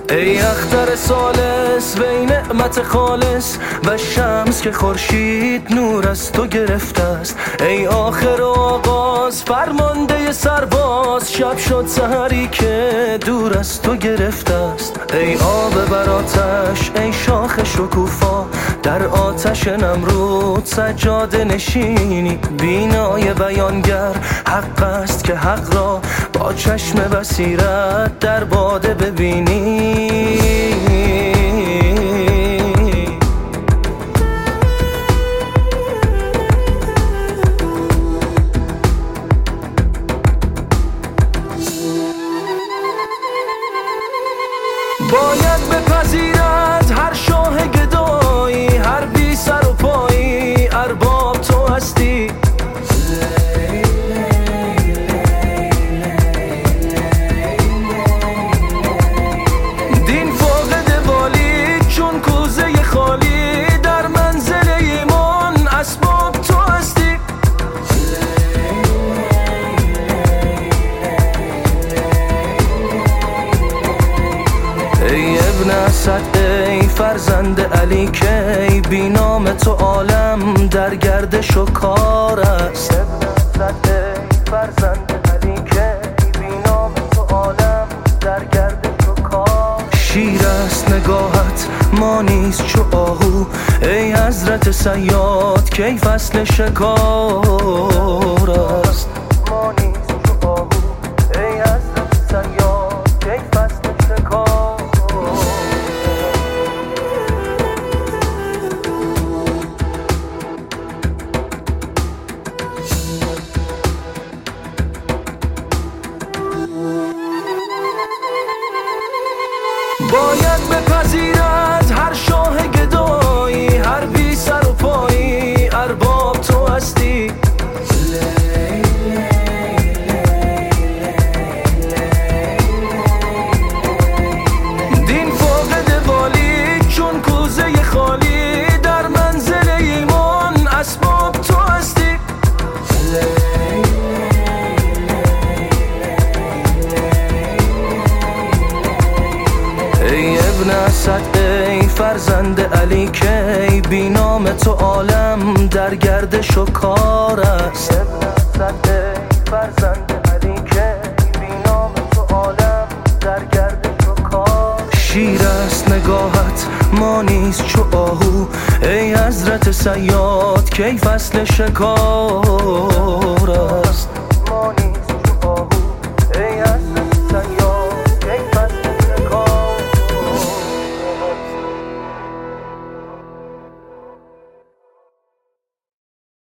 ای اختر سالس وی نعمت خالص و شمس که خورشید نور از تو گرفته است. ای آخر و آغاز فرمانده سرباز، شب شد سحری که دور از تو گرفته است. ای آب بر آتش ای شاخ شکوفا، در آتش نمرود سجاده نشینی. بینای بیانگر حق است که حق را با چشم بصیرت در باده ببینی. باید بپذیرد هر شاه گدایی، هر بی سر و پایی ارباب تو هستی. دین فاقد والی چون کوزه خالی، در منزل ایمان اسباب تو هستی. ای ابن اسد ای فرزند علی کی، بی نام تو عالم در گردش و کار است. ابن اسد ای فرزند علی کی، بی نام تو عالم در گردش و کار. شیر است نگاهت ما نیز چو آهو، ای حضرت صیاد کی فصل شکار است. ما نیز چو آهو ای حضرت صیاد کی فصل شکار. باید بپذیرد هر شاه گدایی، هر بی سر و پایی ارباب تو هستی. دین فاقد والی چون کوزه خالی، در منزل ایمان اسباب تو هستی. ای ابن اسد ای فرزند علی کی، بی نام تو عالم در گردش و کار است. ابن اسد ای فرزند علی کی، بی نام تو عالم در گردش و کار. شیر است نگاهت ما نیز چو آهو، ای حضرت صیاد کی فصل شکار است.